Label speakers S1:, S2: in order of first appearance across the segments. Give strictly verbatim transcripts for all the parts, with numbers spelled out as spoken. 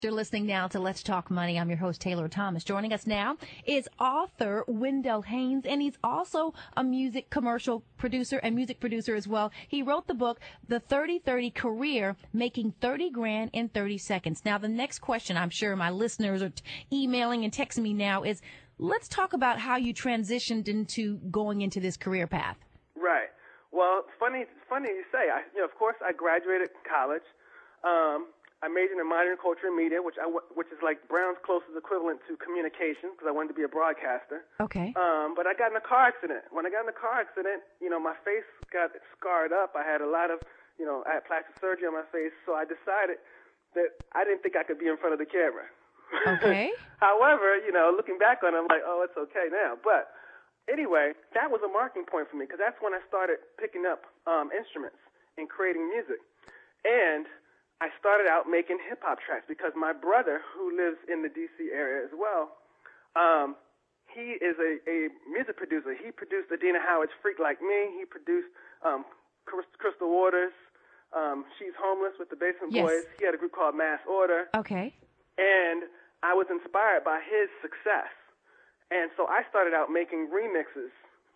S1: You're listening now to Let's Talk Money. I'm your host, Taylor Thomas. Joining us now is author Wendell Haynes, and he's also a music commercial producer and music producer as well. He wrote the book, The thirty thirty Career, Making thirty Grand in thirty Seconds. Now, the next question I'm sure my listeners are t- emailing and texting me now is, let's talk about how you transitioned into going into this career path.
S2: Right. Well, funny, funny you say. I, you know, of course, I graduated college. Um, I majored in modern culture and media, which I, which is like Brown's closest equivalent to communication, because I wanted to be a broadcaster.
S1: Okay.
S2: Um, but I got in a car accident. When I got in the car accident, you know, my face got scarred up. I had a lot of, you know, I had plastic surgery on my face, so I decided that I didn't think I could be in front of the camera.
S1: Okay.
S2: However, you know, looking back on it, I'm like, oh, it's okay now. But anyway, that was a marking point for me, because that's when I started picking up um, instruments and creating music. And I started out making hip-hop tracks because my brother, who lives in the D C area as well, um, he is a, a music producer. He produced Adina Howard's Freak Like Me. He produced um, Crystal Waters, um, She's Homeless with the Basement
S1: Yes.
S2: Boys. He had a group called Mass Order.
S1: Okay.
S2: And I was inspired by his success. And so I started out making remixes,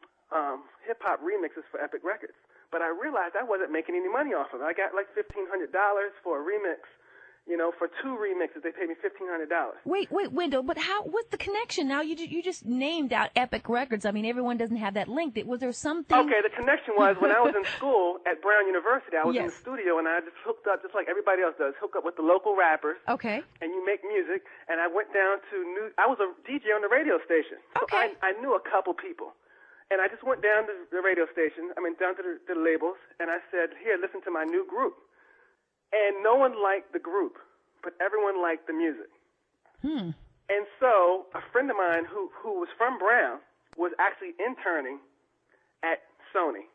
S2: um, hip-hop remixes for Epic Records. But I realized I wasn't making any money off of it. I got like fifteen hundred dollars for a remix. You know, for two remixes, they paid me fifteen hundred dollars.
S1: Wait, wait, Wendell, but how, what's the connection? Now, you, you just named out Epic Records. I mean, everyone doesn't have that link. Was there something?
S2: Okay, the connection was when I was in school at Brown University, I was
S1: Yes.
S2: in the studio, and I just hooked up, just like everybody else does, hook up with the local rappers.
S1: Okay.
S2: And you make music, and I went down to New, I was a D J on the radio station. So
S1: Okay.
S2: I, I knew a couple people. And I just went down to the radio station, I mean, down to the, the labels, and I said, here, listen to my new group. And no one liked the group, but everyone liked the music.
S1: Hmm.
S2: And so a friend of mine who, who was from Brown was actually interning at Sony.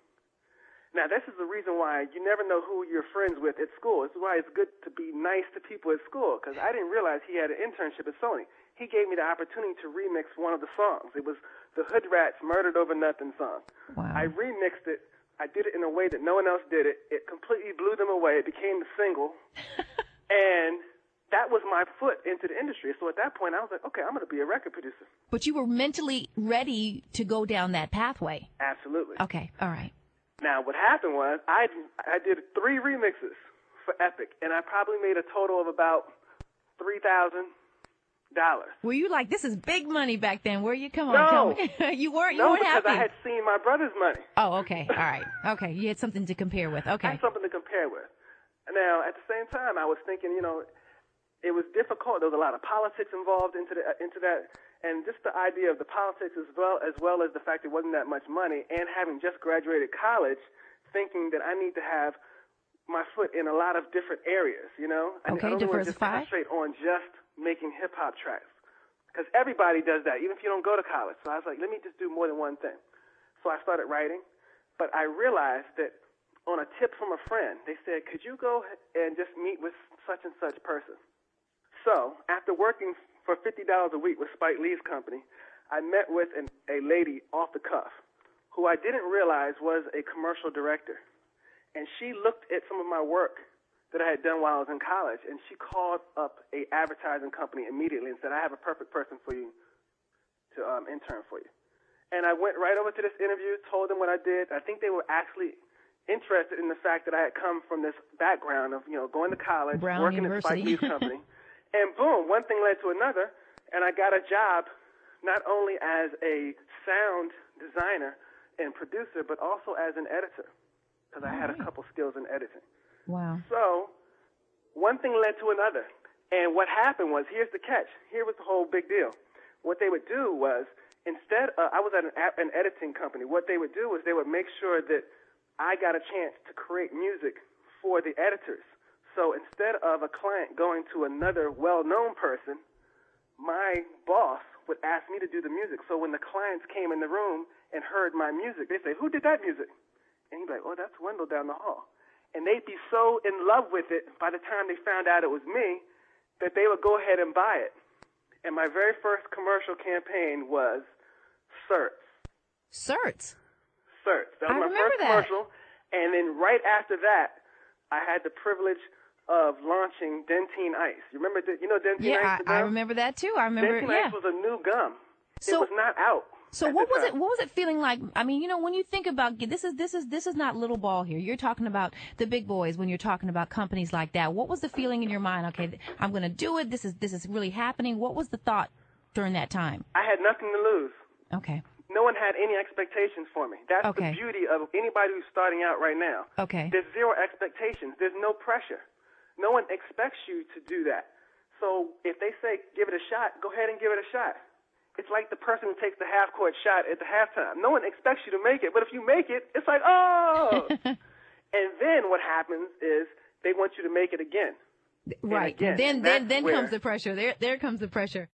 S2: Now, this is the reason why you never know who you're friends with at school. This is why it's good to be nice to people at school, because I didn't realize he had an internship at Sony. He gave me the opportunity to remix one of the songs. It was the Hood Rats Murdered Over Nothing song.
S1: Wow.
S2: I remixed it. I did it in a way that no one else did it. It completely blew them away. It became the single. And that was my foot into the industry. So at that point, I was like, okay, I'm going to be a record producer.
S1: But you were mentally ready to go down that pathway.
S2: Absolutely.
S1: Okay, all right.
S2: Now, what happened was I, I did three remixes for Epic, and I probably made a total of about three thousand dollars.
S1: Were you like, this is big money back then? Were you? Come on,
S2: No.
S1: tell me. you weren't. You
S2: No,
S1: weren't
S2: because
S1: happy.
S2: I had seen my brother's money.
S1: Oh, okay, all right, okay. You had something to compare with.
S2: I
S1: Okay.
S2: had something to compare with. Now, at the same time, I was thinking, you know, it was difficult. There was a lot of politics involved into the into that, and just the idea of the politics as well as well as the fact there wasn't that much money, and having just graduated college, thinking that I need to have my foot in a lot of different areas. You know, I,
S1: Okay,
S2: I don't want to just
S1: diversify.
S2: concentrate on just making hip hop tracks, because everybody does that, even if you don't go to college. So I was like, let me just do more than one thing. So I started writing, but I realized that on a tip from a friend, they said, could you go and just meet with such and such person? So after working for fifty dollars a week with Spike Lee's company, I met with an, a lady off the cuff who I didn't realize was a commercial director. And she looked at some of my work that I had done while I was in college, and she called up a advertising company immediately and said, I have a perfect person for you to um, intern for you. And I went right over to this interview, told them what I did. I think they were actually interested in the fact that I had come from this background of, you know, going to college,
S1: Brown
S2: working
S1: University.
S2: at Spike Lee's company. And boom, one thing led to another, and I got a job not only as a sound designer and producer, but also as an editor, because I had a couple skills in editing.
S1: Wow.
S2: So one thing led to another. And what happened was, here's the catch. Here was the whole big deal. What they would do was, instead, uh, I was at an, an editing company. What they would do is they would make sure that I got a chance to create music for the editors. So instead of a client going to another well-known person, my boss would ask me to do the music. So when the clients came in the room and heard my music, they'd say, who did that music? And he'd be like, oh, that's Wendell down the hall. And they'd be so in love with it by the time they found out it was me that they would go ahead and buy it. And my very first commercial campaign was Certs.
S1: Certs.
S2: Certs. That was
S1: I
S2: my
S1: remember
S2: first
S1: that.
S2: commercial. And then right after that, I had the privilege of launching Dentyne Ice. You remember, you know Dentyne
S1: yeah,
S2: Ice?
S1: Yeah, I, I remember that too. I remember.
S2: Dentyne
S1: yeah.
S2: Ice was a new gum.
S1: So,
S2: it was not out.
S1: So what was it? What was it feeling like? I mean, you know, when you think about this is this is this is not little ball here. You're talking about the big boys when you're talking about companies like that. What was the feeling in your mind? Okay, I'm going to do it. This is this is really happening. What was the thought during that time?
S2: I had nothing to lose.
S1: Okay.
S2: No one had any expectations for me. That's
S1: okay.
S2: the beauty of anybody who's starting out right now.
S1: Okay.
S2: There's zero expectations. There's no pressure. No one expects you to do that. So if they say give it a shot, go ahead and give it a shot. It's like the person who takes the half-court shot at the halftime. No one expects you to make it, but if you make it, it's like, oh! And then what happens is they want you to make it again.
S1: Right.
S2: Again.
S1: Then then then
S2: where...
S1: comes the pressure. There there comes the pressure.